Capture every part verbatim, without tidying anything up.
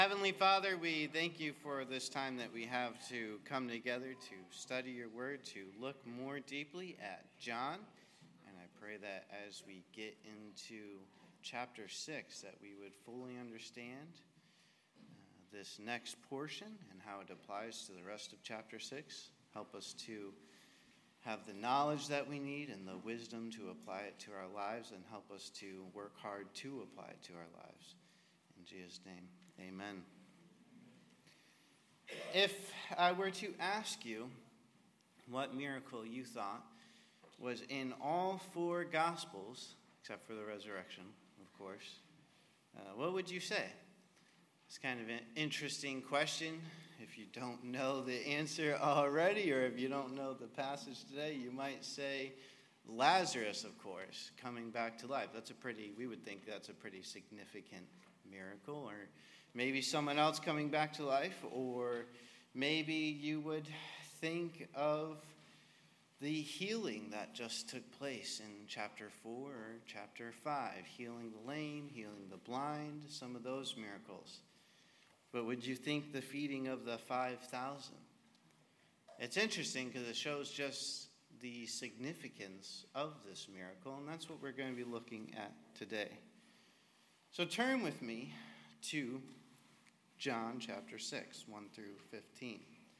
Heavenly Father, we thank you for this time that we have to come together to study your word, to look more deeply at John. And I pray that as we get into chapter six, that we would fully understand uh, this next portion and how it applies to the rest of chapter six. Help us to have the knowledge that we need and the wisdom to apply it to our lives, and help us to work hard to apply it to our lives. In Jesus' name. Amen. If I were to ask you what miracle you thought was in all four Gospels, except for the resurrection, of course, uh, what would you say? It's kind of an interesting question. If you don't know the answer already, or if you don't know the passage today, you might say Lazarus, of course, coming back to life. That's a pretty, we would think that's a pretty significant miracle. Or maybe someone else coming back to life, or maybe you would think of the healing that just took place in chapter four or chapter five, healing the lame, healing the blind, some of those miracles. But would you think the feeding of the five thousand? It's interesting because it shows just the significance of this miracle, and that's what we're going to be looking at today. So turn with me to John chapter six, one through fifteen.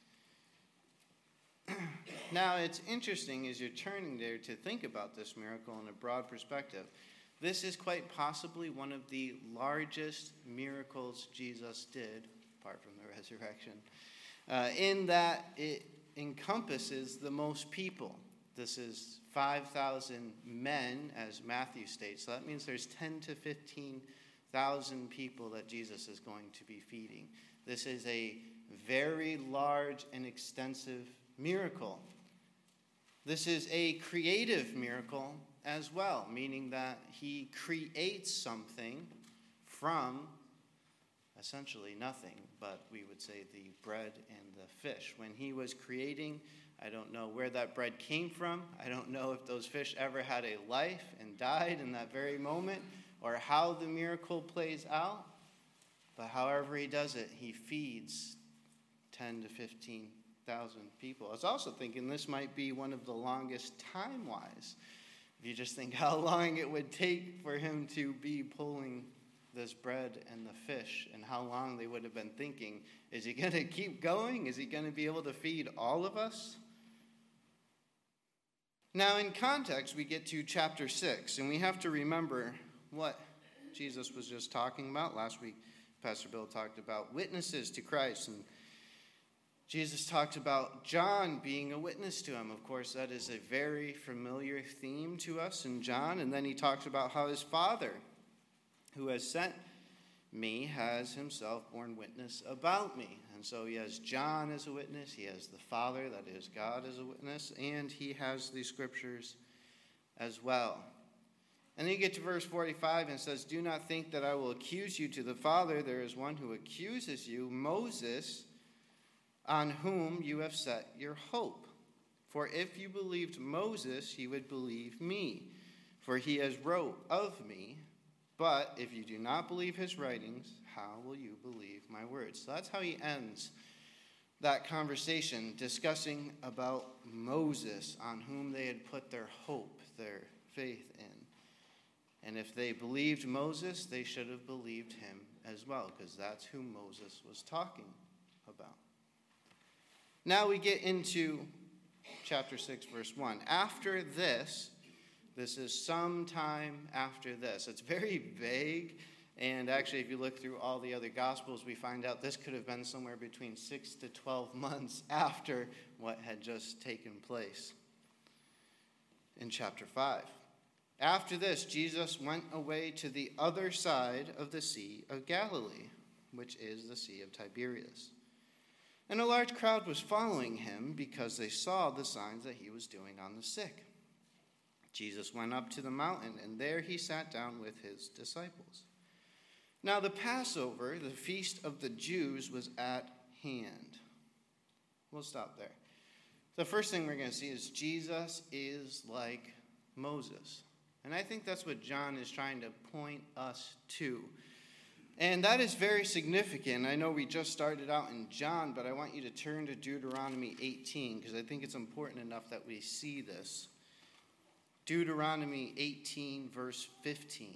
Now, it's interesting as you're turning there to think about this miracle in a broad perspective. This is quite possibly one of the largest miracles Jesus did, apart from the resurrection, uh, in that it encompasses the most people. This is five thousand men, as Matthew states. So that means there's ten to fifteen thousand people that Jesus is going to be feeding. This is a very large and extensive miracle. This is a creative miracle as well, meaning that he creates something from essentially nothing, but we would say the bread and the fish. When he was creating, I don't know where that bread came from. I don't know if those fish ever had a life and died in that very moment, or how the miracle plays out. But however he does it, he feeds ten to fifteen thousand people. I was also thinking this might be one of the longest time-wise. If you just think how long it would take for him to be pulling this bread and the fish, and how long they would have been thinking, is he going to keep going? Is he going to be able to feed all of us? Now, in context, we get to chapter six, and we have to remember what Jesus was just talking about. Last week, Pastor Bill talked about witnesses to Christ, and Jesus talked about John being a witness to him. Of course, that is a very familiar theme to us in John. And then he talks about how his Father, who has sent me, has himself borne witness about me. And so he has John as a witness, he has the Father, that is God, as a witness, and he has the Scriptures as well. And then you get to verse forty-five and it says, "Do not think that I will accuse you to the Father. There is one who accuses you, Moses, on whom you have set your hope. For if you believed Moses, you would believe me, for he has wrote of me. But if you do not believe his writings, how will you believe my words?" So that's how he ends that conversation, discussing about Moses, on whom they had put their hope, their faith in. And if they believed Moses, they should have believed him as well, because that's who Moses was talking about. Now we get into chapter six, verse one. After this, this is sometime after this. It's very vague, and actually if you look through all the other Gospels, we find out this could have been somewhere between six to twelve months after what had just taken place in chapter five. After this, Jesus went away to the other side of the Sea of Galilee, which is the Sea of Tiberias. And a large crowd was following him because they saw the signs that he was doing on the sick. Jesus went up to the mountain, and there he sat down with his disciples. Now the Passover, the feast of the Jews, was at hand. We'll stop there. The first thing we're going to see is Jesus is like Moses. And I think that's what John is trying to point us to. And that is very significant. I know we just started out in John, but I want you to turn to Deuteronomy eighteen, because I think it's important enough that we see this. Deuteronomy eighteen, verse fifteen.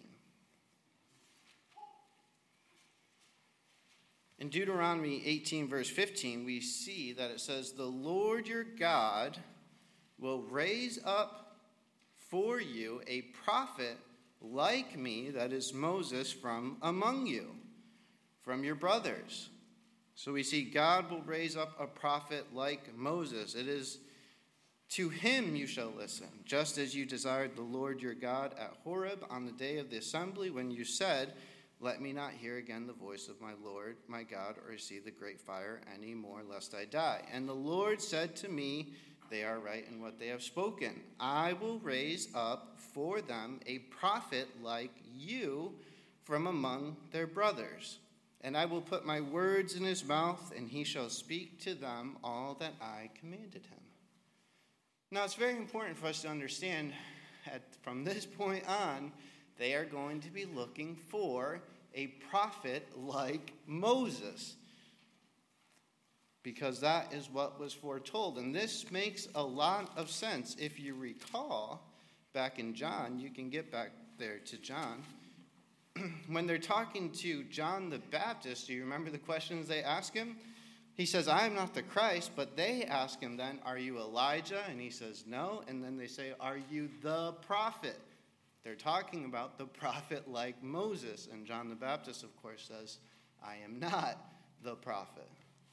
In Deuteronomy eighteen, verse fifteen, we see that it says, "The Lord your God will raise up for you a prophet like me," that is Moses, "from among you, from your brothers." So we see God will raise up a prophet like Moses. It is to him you shall listen, just as you desired the Lord your God at Horeb on the day of the assembly, when you said, "Let me not hear again the voice of my Lord, my God, or see the great fire any more, lest I die. And the Lord said to me, they are right in what they have spoken. I will raise up for them a prophet like you from among their brothers. And I will put my words in his mouth, and he shall speak to them all that I commanded him." Now, it's very important for us to understand that from this point on, they are going to be looking for a prophet like Moses, because that is what was foretold. And this makes a lot of sense. If you recall, back in John, you can get back there to John. When they're talking to John the Baptist, do you remember the questions they ask him? He says, "I am not the Christ," but they ask him then, "Are you Elijah?" And he says, "No." And then they say, "Are you the prophet?" They're talking about the prophet like Moses. And John the Baptist, of course, says, "I am not the prophet."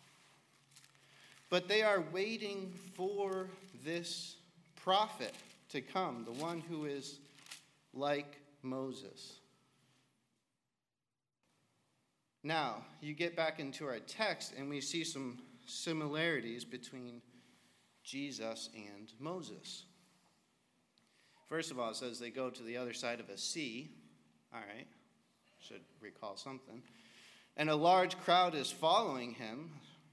But they are waiting for this prophet to come, the one who is like Moses. Now, you get back into our text, and we see some similarities between Jesus and Moses. First of all, it says they go to the other side of a sea. All right, should recall something. And a large crowd is following him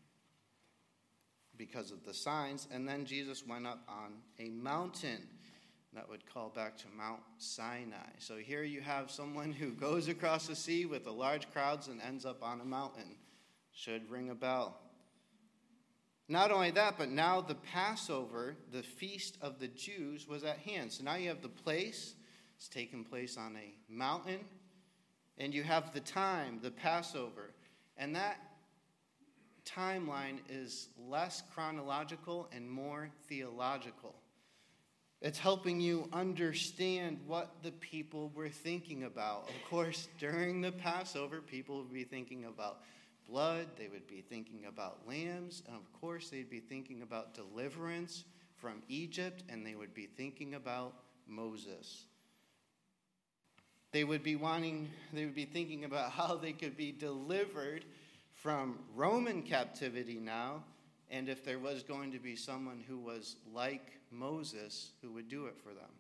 because of the signs. And then Jesus went up on a mountain. That would call back to Mount Sinai. So here you have someone who goes across the sea with the large crowds and ends up on a mountain. Should ring a bell. Not only that, but now the Passover, the feast of the Jews, was at hand. So now you have the place. It's taking place on a mountain. And you have the time, the Passover. And that timeline is less chronological and more theological. It's helping you understand what the people were thinking about. Of course, during the Passover, people would be thinking about blood. They would be thinking about lambs. And of course, they'd be thinking about deliverance from Egypt. And they would be thinking about Moses. They would be wanting, they would be thinking about how they could be delivered from Roman captivity now. And if there was going to be someone who was like Moses, who would do it for them.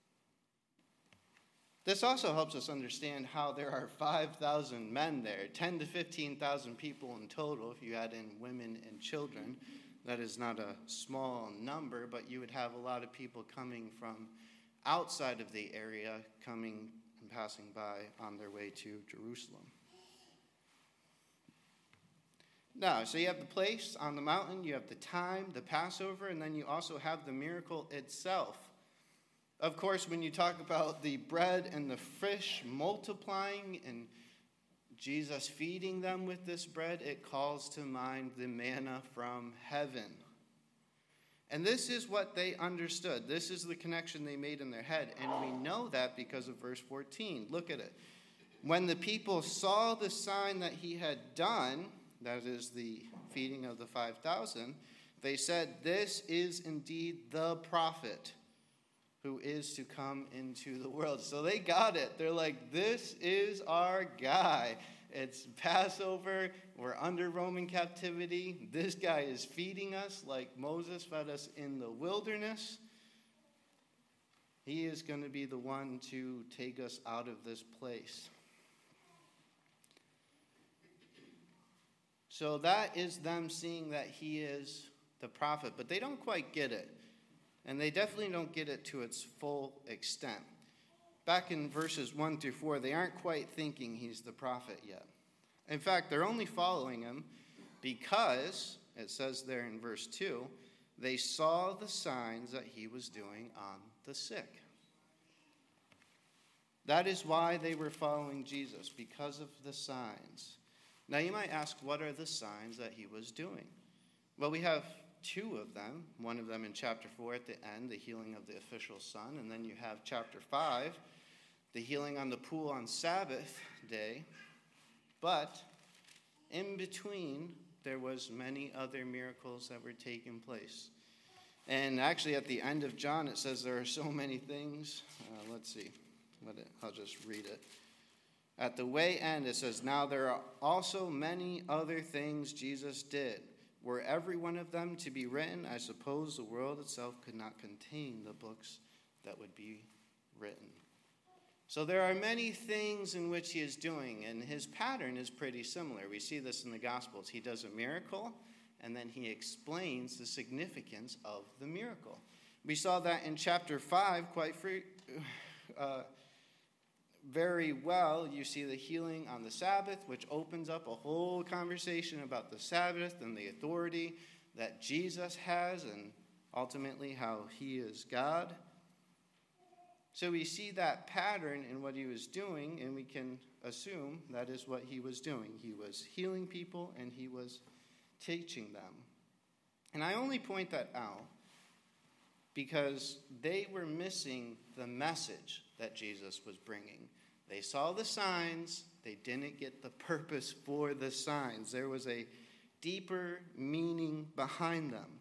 This also helps us understand how there are five thousand men there, ten to fifteen thousand people in total, if you add in women and children. That is not a small number, but you would have a lot of people coming from outside of the area, coming and passing by on their way to Jerusalem. Now, so you have the place on the mountain, you have the time, the Passover, and then you also have the miracle itself. Of course, when you talk about the bread and the fish multiplying and Jesus feeding them with this bread, it calls to mind the manna from heaven. And this is what they understood. This is the connection they made in their head. And we know that because of verse fourteen. Look at it. When the people saw the sign that he had done, that is the feeding of the five thousand, they said, "This is indeed the prophet who is to come into the world." So they got it. They're like, this is our guy. It's Passover. We're under Roman captivity. This guy is feeding us like Moses fed us in the wilderness. He is going to be the one to take us out of this place. So that is them seeing that he is the prophet. But they don't quite get it. And they definitely don't get it to its full extent. Back in verses one through four, they aren't quite thinking he's the prophet yet. In fact, they're only following him because, it says there in verse two, they saw the signs that he was doing on the sick. That is why they were following Jesus, because of the signs. Now you might ask, what are the signs that he was doing? Well, we have two of them. One of them in chapter four at the end, the healing of the official son. And then you have chapter five, the healing on the pool on Sabbath day. But in between, there was many other miracles that were taking place. And actually at the end of John, it says there are so many things. Uh, let's see. Let it, I'll just read it. At the way end, it says, now there are also many other things Jesus did. Were every one of them to be written, I suppose the world itself could not contain the books that would be written. So there are many things in which he is doing, and his pattern is pretty similar. We see this in the Gospels. He does a miracle, and then he explains the significance of the miracle. We saw that in chapter five quite free, uh, very well. You see the healing on the Sabbath, which opens up a whole conversation about the Sabbath and the authority that Jesus has, and ultimately how he is God. So we see that pattern in what he was doing, and we can assume that is what he was doing. He was healing people, and he was teaching them. And I only point that out because they were missing the message that Jesus was bringing. They saw the signs. They didn't get the purpose for the signs. There was a deeper meaning behind them.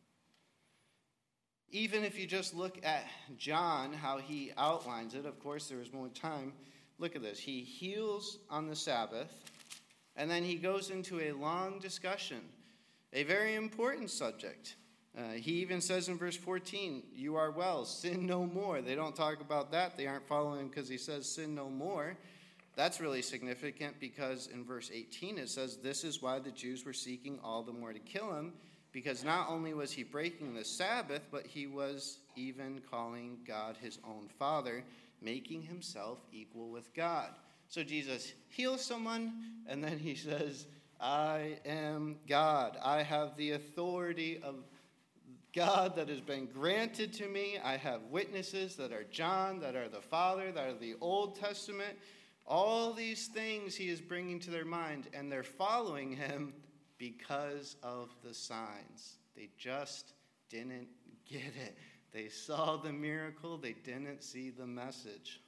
Even if you just look at John, how he outlines it, of course, there was more time. Look at this. He heals on the Sabbath, and then he goes into a long discussion, a very important subject. Uh, he even says in verse fourteen, you are well, sin no more. They don't talk about that. They aren't following because he says sin no more. That's really significant because in verse eighteen it says, this is why the Jews were seeking all the more to kill him, because not only was he breaking the Sabbath, but he was even calling God his own Father, making himself equal with God. So Jesus heals someone, and then he says, I am God. I have the authority of God that has been granted to me. I have witnesses that are John, that are the Father, that are the Old Testament. All these things he is bringing to their mind, and they're following him because of the signs. They just didn't get it. They saw the miracle. They didn't see the message.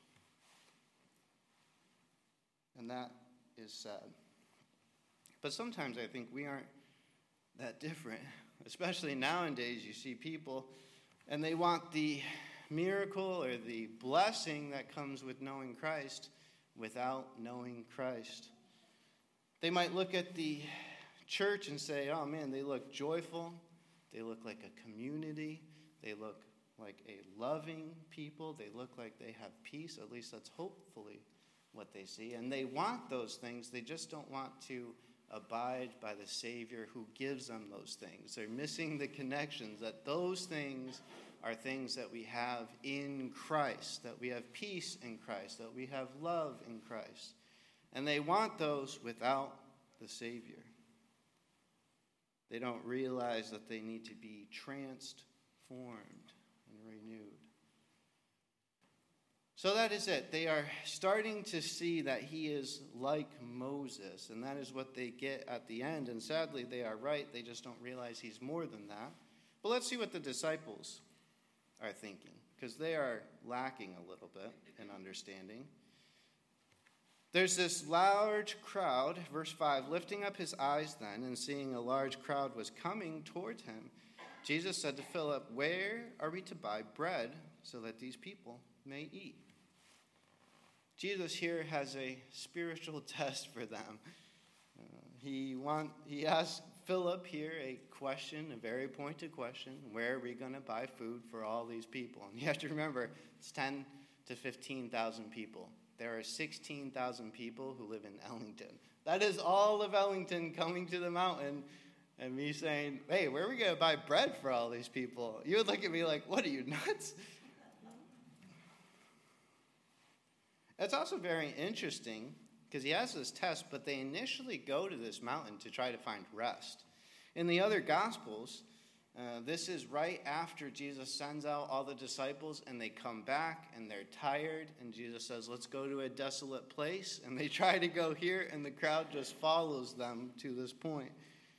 And that is sad. But sometimes I think we aren't that different. Especially nowadays, you see people, and they want the miracle or the blessing that comes with knowing Christ without knowing Christ. They might look at the church and say, oh man, they look joyful. They look like a community. They look like a loving people. They look like they have peace. At least that's hopefully what they see. And they want those things. They just don't want to abide by the Savior who gives them those things. They're missing the connections that those things are things that we have in Christ, that we have peace in Christ, that we have love in Christ. And they want those without the Savior. They don't realize that they need to be transformed and renewed. So that is it. They are starting to see that he is like Moses, and that is what they get at the end. And sadly, they are right. They just don't realize he's more than that. But let's see what the disciples are thinking, because they are lacking a little bit in understanding. There's this large crowd, verse five, lifting up his eyes then, and seeing a large crowd was coming toward him, Jesus said to Philip, where are we to buy bread so that these people may eat? Jesus here has a spiritual test for them. Uh, he want he asks Philip here a question, a very pointed question. Where are we going to buy food for all these people? And you have to remember, it's ten to fifteen thousand people. There are sixteen thousand people who live in Ellington. That is all of Ellington coming to the mountain and me saying, hey, where are we going to buy bread for all these people? You would look at me like, what are you, nuts? It's also very interesting because he has this test, but they initially go to this mountain to try to find rest. In the other Gospels, uh, this is right after Jesus sends out all the disciples, and they come back, and they're tired, and Jesus says, let's go to a desolate place, and they try to go here, and the crowd just follows them to this point.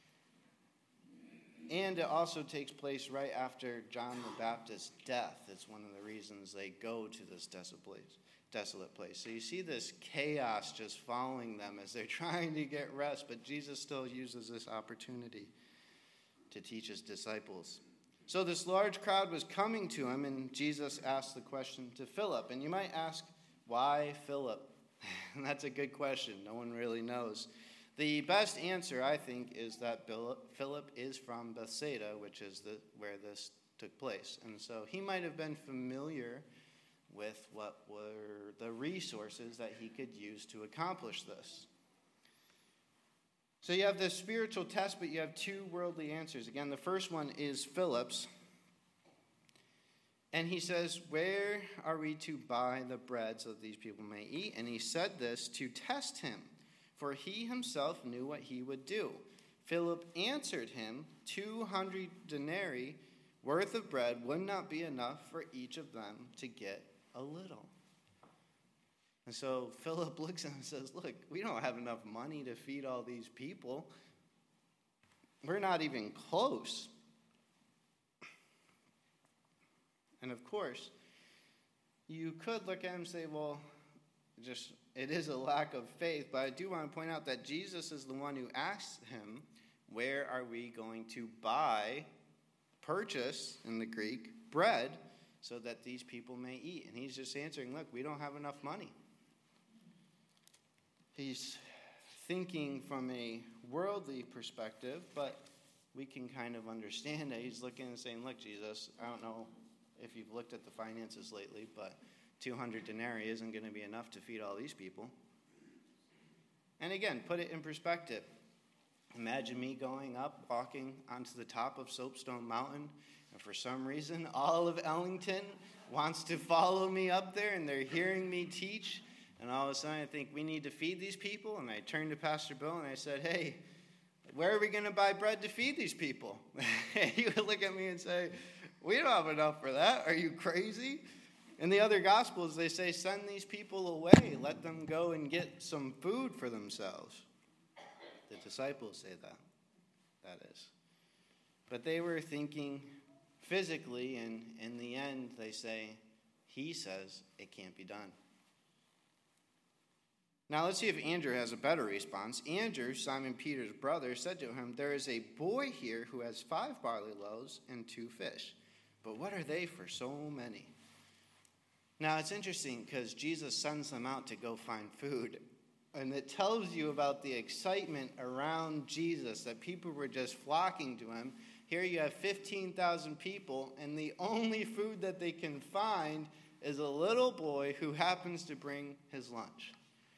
And it also takes place right after John the Baptist's death. It's one of the reasons they go to this desolate place. Desolate place. So you see this chaos just following them as they're trying to get rest, but Jesus still uses this opportunity to teach his disciples. So this large crowd was coming to him, and Jesus asked the question to Philip. And you might ask, why Philip? And that's a good question. No one really knows. The best answer, I think, is that Philip is from Bethsaida, which is the, where this took place. And so he might have been familiar with what were the resources that he could use to accomplish this. So you have this spiritual test, but you have two worldly answers. Again, the first one is Philip's. And he says, where are we to buy the bread so that these people may eat? And he said this to test him, for he himself knew what he would do. Philip answered him, two hundred denarii worth of bread would not be enough for each of them to get a little. And so Philip looks at him and says, look, we don't have enough money to feed all these people. We're not even close. And of course, you could look at him and say, well, just it is a lack of faith. But I do want to point out that Jesus is the one who asked him, where are we going to buy, purchase in the Greek, bread so that these people may eat? And he's just answering, look, we don't have enough money. He's thinking from a worldly perspective, but we can kind of understand that he's looking and saying, look, Jesus, I don't know if you've looked at the finances lately, but two hundred denarii isn't going to be enough to feed all these people. And again, put it in perspective. Imagine me going up, walking onto the top of Soapstone Mountain, and for some reason, all of Ellington wants to follow me up there, and they're hearing me teach. And all of a sudden, I think we need to feed these people. And I turned to Pastor Bill, and I said, hey, where are we going to buy bread to feed these people? He would look at me and say, we don't have enough for that. Are you crazy? In the other Gospels, they say, send these people away. Let them go and get some food for themselves. The disciples say that. That is. But they were thinking physically, and in the end, they say, he says it can't be done. Now let's see if Andrew has a better response. Andrew, Simon Peter's brother, said to him, there is a boy here who has five barley loaves and two fish. But what are they for so many? Now it's interesting because Jesus sends them out to go find food. And it tells you about the excitement around Jesus, that people were just flocking to him. Here you have fifteen thousand people, and the only food that they can find is a little boy who happens to bring his lunch.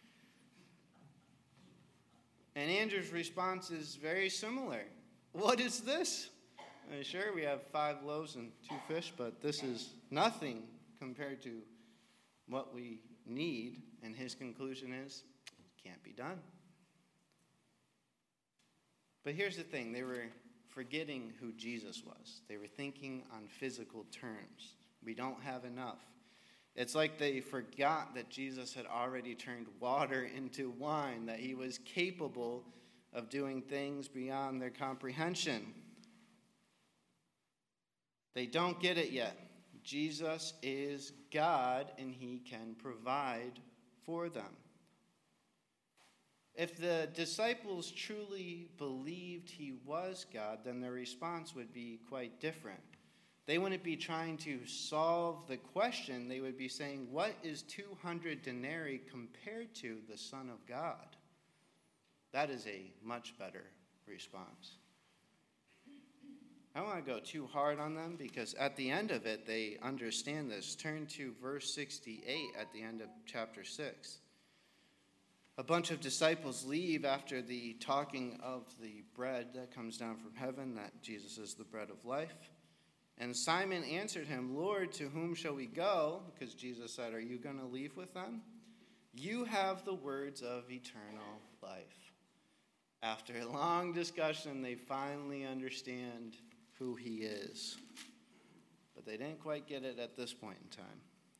And Andrew's response is very similar. What is this? And sure, we have five loaves and two fish, but this is nothing compared to what we need. And his conclusion is, it can't be done. But here's the thing. They were forgetting who Jesus was. They were thinking on physical terms. We don't have enough. It's like they forgot that Jesus had already turned water into wine, that he was capable of doing things beyond their comprehension. They don't get it yet. Jesus is God, and he can provide for them. If the disciples truly believed he was God, then their response would be quite different. They wouldn't be trying to solve the question. They would be saying, what is two hundred denarii compared to the Son of God? That is a much better response. I don't want to go too hard on them because at the end of it, they understand this. Turn to verse sixty-eight at the end of chapter six. A bunch of disciples leave after the talking of the bread that comes down from heaven, that Jesus is the bread of life. And Simon answered him, Lord, to whom shall we go? Because Jesus said, are you going to leave with them? You have the words of eternal life. After a long discussion, they finally understand who he is. But they didn't quite get it at this point in time.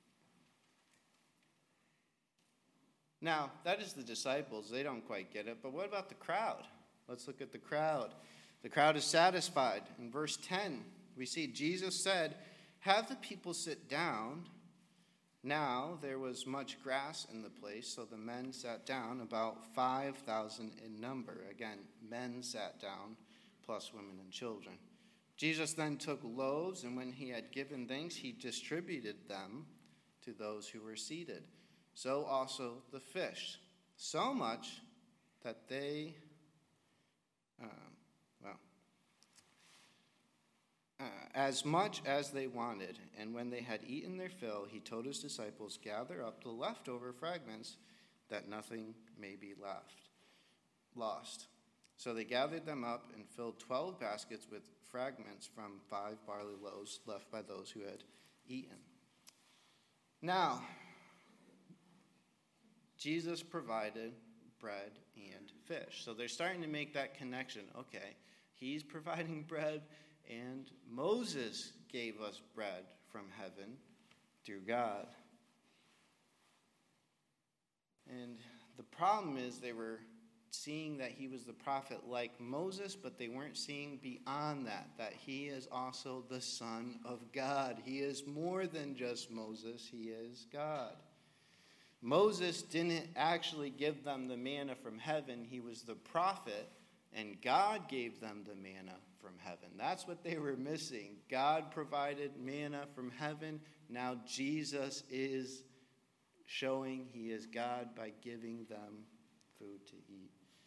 Now, that is the disciples. They don't quite get it. But what about the crowd? Let's look at the crowd. The crowd is satisfied. In verse ten, we see Jesus said, "Have the people sit down." Now there was much grass in the place, so the men sat down, about five thousand in number. Again, men sat down, plus women and children. Jesus then took loaves, and when he had given thanks, he distributed them to those who were seated. So also the fish, so much that they, um, well, uh, as much as they wanted. And when they had eaten their fill, he told his disciples, "Gather up the leftover fragments, that nothing may be left, lost." So they gathered them up and filled twelve baskets with fragments from five barley loaves left by those who had eaten. Now, Jesus provided bread and fish. So they're starting to make that connection. Okay, he's providing bread, and Moses gave us bread from heaven through God. And the problem is they were seeing that he was the prophet like Moses, but they weren't seeing beyond that, that he is also the Son of God. He is more than just Moses. He is God. Moses didn't actually give them the manna from heaven. He was the prophet, and God gave them the manna from heaven. That's what they were missing. God provided manna from heaven. Now Jesus is showing he is God by giving them food to eat.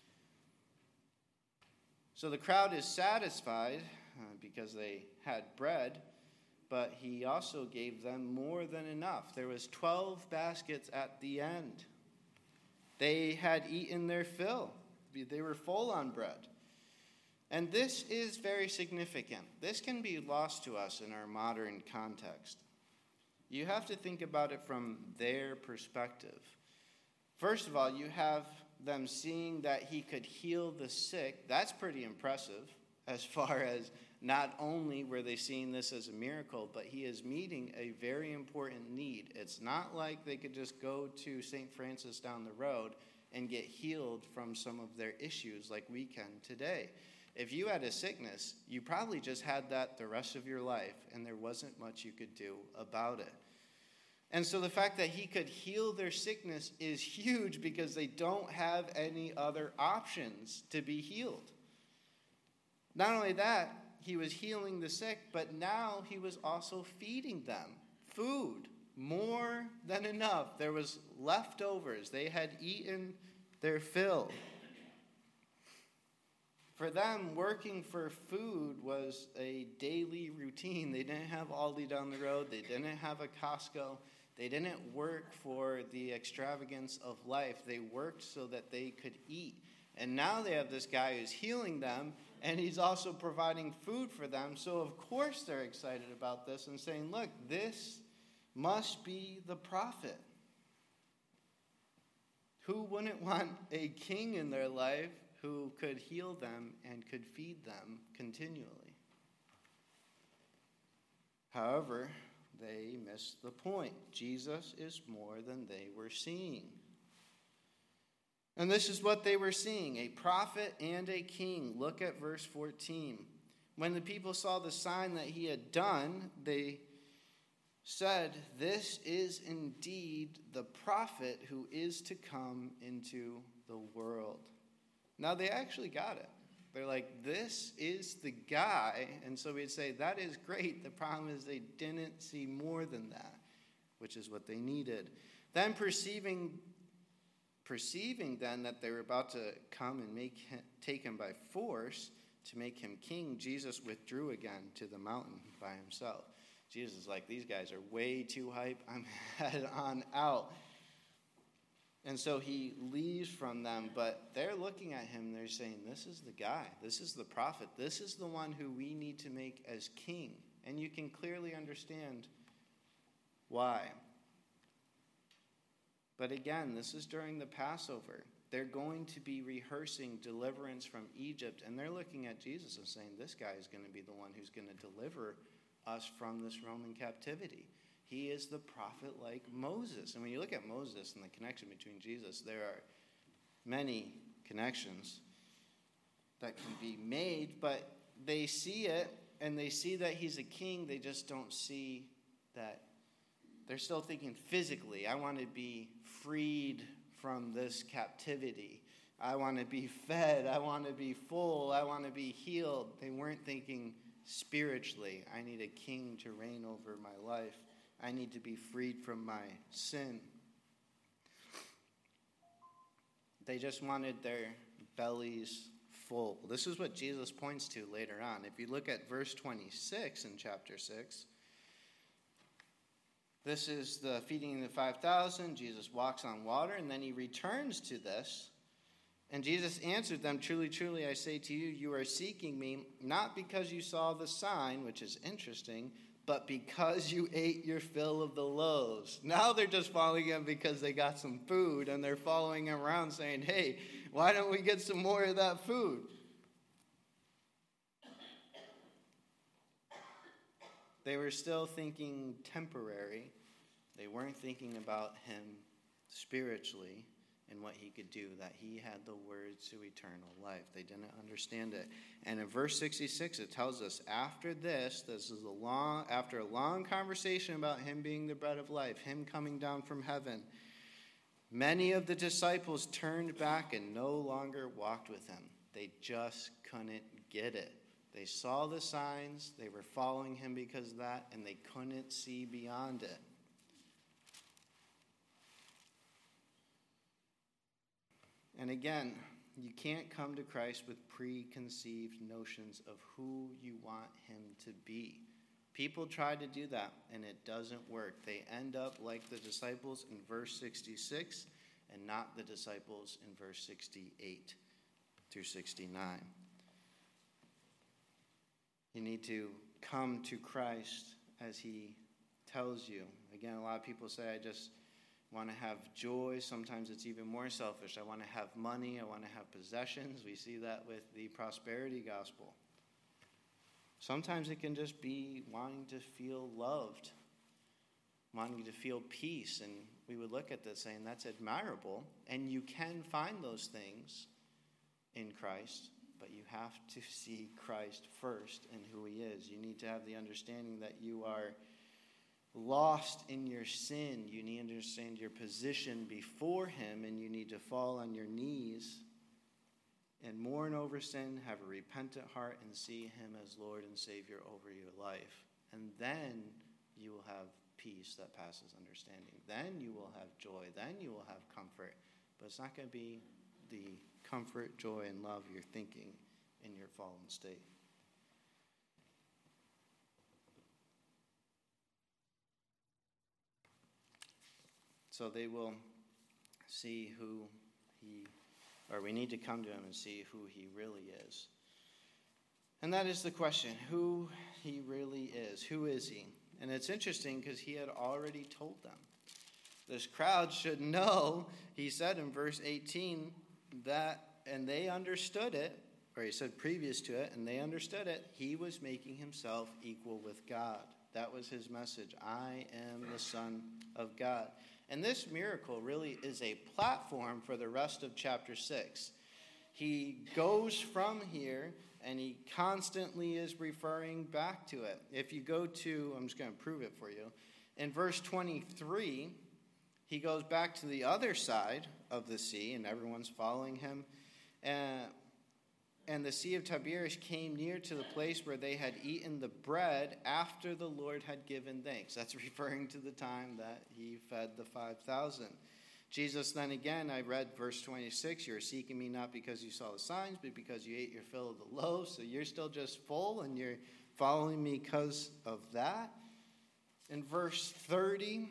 So the crowd is satisfied uh, because they had bread, but he also gave them more than enough. There was twelve baskets at the end. They had eaten their fill. They were full on bread. And this is very significant. This can be lost to us in our modern context. You have to think about it from their perspective. First of all, you have them seeing that he could heal the sick. That's pretty impressive, as far as not only were they seeing this as a miracle, but he is meeting a very important need. It's not like they could just go to Saint Francis down the road and get healed from some of their issues like we can today. If you had a sickness, you probably just had that the rest of your life, and there wasn't much you could do about it. And so the fact that he could heal their sickness is huge because they don't have any other options to be healed. Not only that, he was healing the sick, but now he was also feeding them food, more than enough. There was leftovers. They had eaten their fill. For them, working for food was a daily routine. They didn't have Aldi down the road. They didn't have a Costco. They didn't work for the extravagance of life. They worked so that they could eat. And now they have this guy who's healing them, and he's also providing food for them. So of course they're excited about this and saying, look, this must be the prophet. Who wouldn't want a king in their life who could heal them and could feed them continually? However, they missed the point. Jesus is more than they were seeing. And this is what they were seeing, a prophet and a king. Look at verse fourteen. When the people saw the sign that he had done, they said, "This is indeed the prophet who is to come into the world." Now they actually got it. They're like, this is the guy. And so we'd say, that is great. The problem is they didn't see more than that, which is what they needed. Then perceiving, perceiving then that they were about to come and make him, take him by force to make him king, Jesus withdrew again to the mountain by himself. Jesus is like, these guys are way too hype. I'm head on out. And so he leaves from them, but they're looking at him, they're saying, this is the guy, this is the prophet, this is the one who we need to make as king. And you can clearly understand why. But again, this is during the Passover. They're going to be rehearsing deliverance from Egypt, and they're looking at Jesus and saying, this guy is going to be the one who's going to deliver us from this Roman captivity. He is the prophet like Moses. And when you look at Moses and the connection between Jesus, there are many connections that can be made, but they see it, and they see that he's a king. They just don't see that. They're still thinking physically, I want to be freed from this captivity. I want to be fed. I want to be full. I want to be healed. They weren't thinking spiritually, I need a king to reign over my life. I need to be freed from my sin. They just wanted their bellies full. This is what Jesus points to later on. If you look at verse twenty-six in chapter six, this is the feeding of the five thousand. Jesus walks on water, and then he returns to this. And Jesus answered them, truly, truly, I say to you, you are seeking me, not because you saw the sign, which is interesting, but because you ate your fill of the loaves. Now they're just following him because they got some food, and they're following him around saying, hey, why don't we get some more of that food? They were still thinking temporary. They weren't thinking about him spiritually and what he could do, that he had the words to eternal life. They didn't understand it. And in verse sixty-six, it tells us, after this, this is a long, after a long conversation about him being the bread of life, him coming down from heaven, many of the disciples turned back and no longer walked with him. They just couldn't get it. They saw the signs, they were following him because of that, and they couldn't see beyond it. And again, you can't come to Christ with preconceived notions of who you want him to be. People try to do that, and it doesn't work. They end up like the disciples in verse sixty-six, and not the disciples in verse sixty-eight through sixty-nine. You need to come to Christ as he tells you. Again, a lot of people say, I just want to have joy. Sometimes it's even more selfish. I want to have money. I want to have possessions. We see that with the prosperity gospel. Sometimes it can just be wanting to feel loved, wanting to feel peace. And we would look at this saying that's admirable. And you can find those things in Christ, but you have to see Christ first and who he is. You need to have the understanding that you are lost in your sin. You need to understand your position before him, and you need to fall on your knees and mourn over sin, have a repentant heart, and see him as Lord and Savior over your life. And then you will have peace that passes understanding. Then you will have joy. Then you will have comfort. But it's not going to be the comfort, joy, and love you're thinking in your fallen state. So they will see who he, or we need to come to him and see who he really is. And that is the question, who he really is. Who is he? And it's interesting because he had already told them. This crowd should know, he said in verse eighteen, that, and they understood it, or he said previous to it, and they understood it, he was making himself equal with God. That was his message. I am the Son of God. And this miracle really is a platform for the rest of chapter six. He goes from here, and he constantly is referring back to it. If you go to, I'm just going to prove it for you. In verse twenty-three, he goes back to the other side of the sea, and everyone's following him. And, and the Sea of Tiberias came near to the place where they had eaten the bread after the Lord had given thanks. That's referring to the time that he fed the five thousand. Jesus then again, I read verse twenty-six, you're seeking me not because you saw the signs, but because you ate your fill of the loaves. So you're still just full, and you're following me because of that. In verse thirty,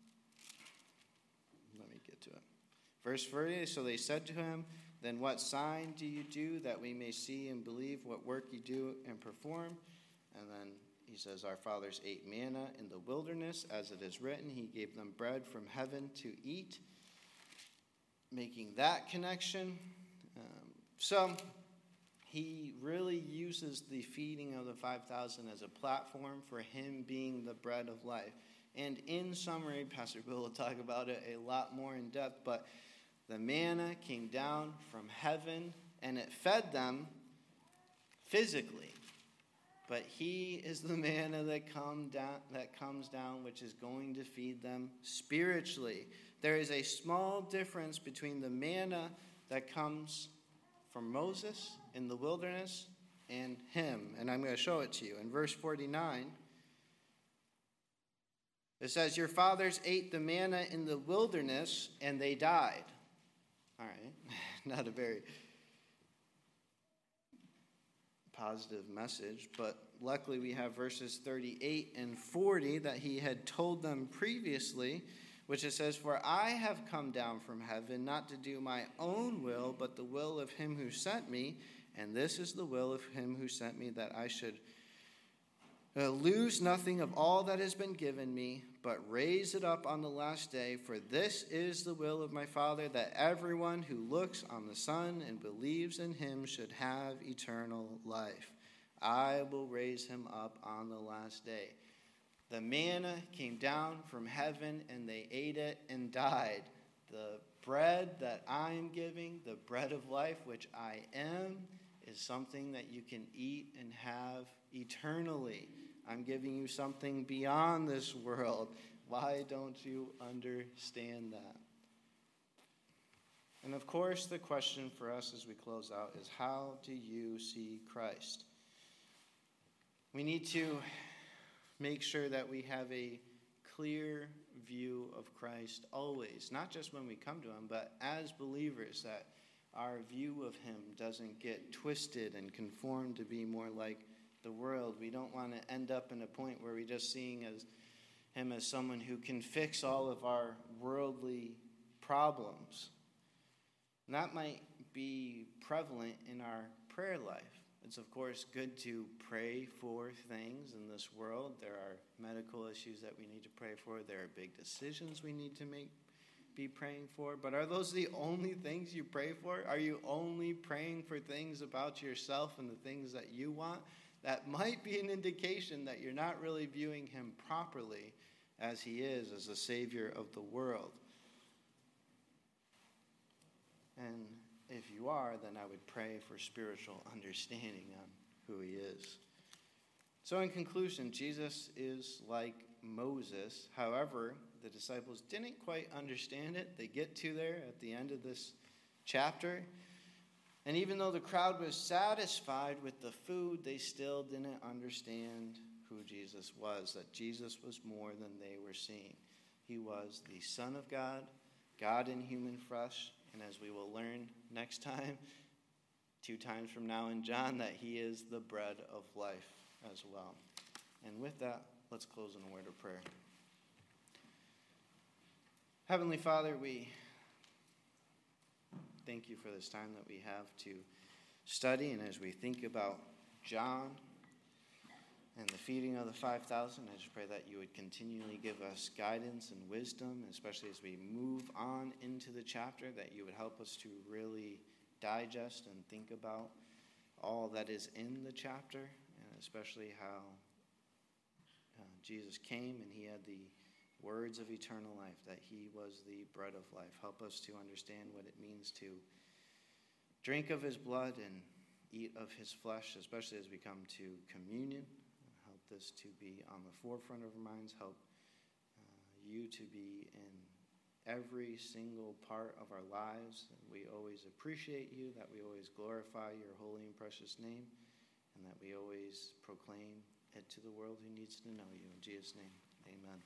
let me get to it. Verse thirty, so they said to him, then what sign do you do that we may see and believe what work you do and perform? And then he says, our fathers ate manna in the wilderness, as it is written, he gave them bread from heaven to eat. making that connection. Um, so he really uses the feeding of the five thousand as a platform for him being the bread of life. And in summary, Pastor Bill will talk about it a lot more in depth, but the manna came down from heaven and it fed them physically. But he is the manna that come down, that comes down, which is going to feed them spiritually. There is a small difference between the manna that comes from Moses in the wilderness and him. And I'm going to show it to you. In verse forty-nine, it says, your fathers ate the manna in the wilderness and they died. All right, not a very positive message, but luckily we have verses thirty-eight and forty that he had told them previously, which it says, for I have come down from heaven not to do my own will, but the will of him who sent me, and this is the will of him who sent me, that I should uh, lose nothing of all that has been given me, but raise it up on the last day. For this is the will of my Father, that everyone who looks on the Son and believes in him should have eternal life. I will raise him up on the last day. The manna came down from heaven, and they ate it and died. The bread that I am giving, the bread of life, which I am, is something that you can eat and have eternally. I'm giving you something beyond this world. Why don't you understand that? And of course, the question for us as we close out is, how do you see Christ? We need to make sure that we have a clear view of Christ always, not just when we come to him, but as believers, that our view of him doesn't get twisted and conformed to be more like the world. We don't want to end up in a point where we're just seeing as him as someone who can fix all of our worldly problems. And that might be prevalent in our prayer life. It's, of course, good to pray for things in this world. There are medical issues that we need to pray for. There are big decisions we need to make, be praying for. But are those the only things you pray for? Are you only praying for things about yourself and the things that you want? That might be an indication that you're not really viewing him properly as he is, as the Savior of the world. And if you are, then I would pray for spiritual understanding on who he is. So in conclusion, Jesus is like Moses. However, the disciples didn't quite understand it. They get to there at the end of this chapter. And even though the crowd was satisfied with the food, they still didn't understand who Jesus was, that Jesus was more than they were seeing. He was the Son of God, God in human flesh, and as we will learn next time, two times from now in John, that he is the bread of life as well. And with that, let's close in a word of prayer. Heavenly Father, we thank you for this time that we have to study, and as we think about John and the feeding of the five thousand, I just pray that you would continually give us guidance and wisdom, especially as we move on into the chapter, that you would help us to really digest and think about all that is in the chapter, and especially how uh, Jesus came and he had the words of eternal life, that he was the bread of life. Help us to understand what it means to drink of his blood and eat of his flesh, especially as we come to communion. Help this to be on the forefront of our minds. Help uh, you to be in every single part of our lives. We always appreciate you, that we always glorify your holy and precious name, and that we always proclaim it to the world who needs to know you. In Jesus' name, amen.